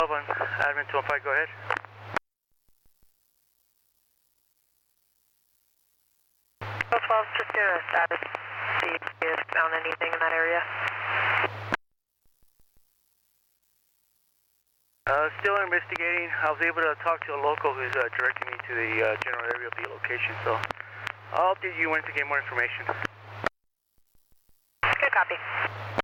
on admin 215, go ahead. Oh, 12, just do a status, see if you found anything in that area. Still investigating. I was able to talk to a local who's directing me to the general area of the location, so I'll update you once I get more information. Good copy.